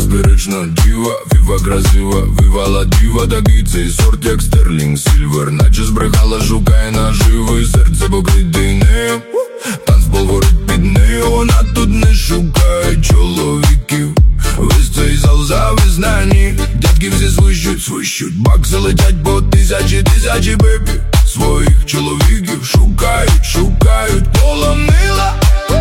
безперечна діва, фіфа красива, вивала діва. Такий цей сорт, як Стерлінг Сільвер, наче збрехала, шукає наживи. Серце покрите нею, танцпол горить під нею. Вона тут не шукає чоловіків. Весь цей зал завізнані, дядьки всі свищуть, бакси летять по тисячі бебі. Своїх чоловіків шукають, полонила,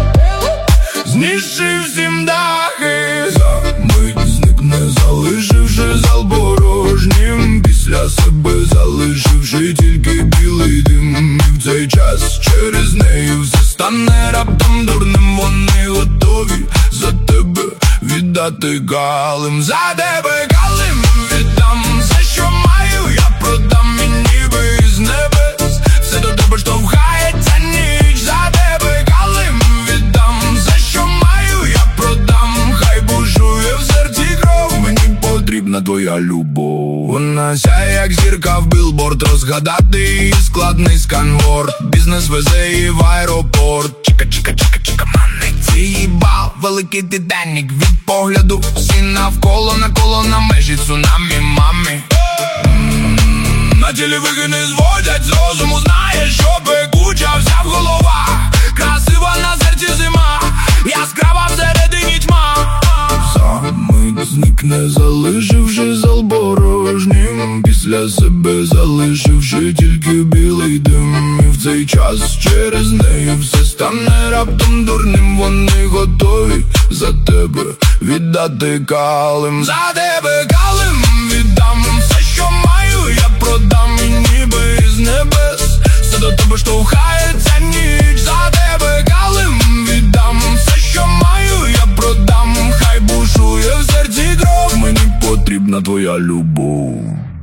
знищив всім дахи. За мить зникне, залишивши зал порожнім, після себе залишивши тільки білий дим. І в цей час через неї все стане раптом дурним. Вони готові за тебе віддати калим. За тебе калим віддам все, що маю, я продам, і ніби із небес все до тебе штовхається ніч. За тебе калим віддам все, що маю, я продам, хай бушує в серці кров. Мені потрібна твоя любов. Вона сяє, як зірка в білборд, розгадати її складний сканворд. Бізнес везе її в аеропорт. Чика, манець її бал, великий Титанік. Від погляду всі навколо, наколо на межі цунамі, мамі. На тілі вики не зводять з розуму, знає, що пекуча вся в головах. Красива на серці зима, яскрава всередині тьма. За мить зникне, залишивши зал порожнім, після себе залишивши тільки білий дим. І в цей час через неї все стане раптом дурним. Вони готові за тебе віддати калим. За тебе калим віддам все, що маю, я продам, і ніби із небес все до тебе штовхається ніч. За тебе калим віддам все, що маю, я продам, хай бушує в серці кров. Мені потрібна твоя любов.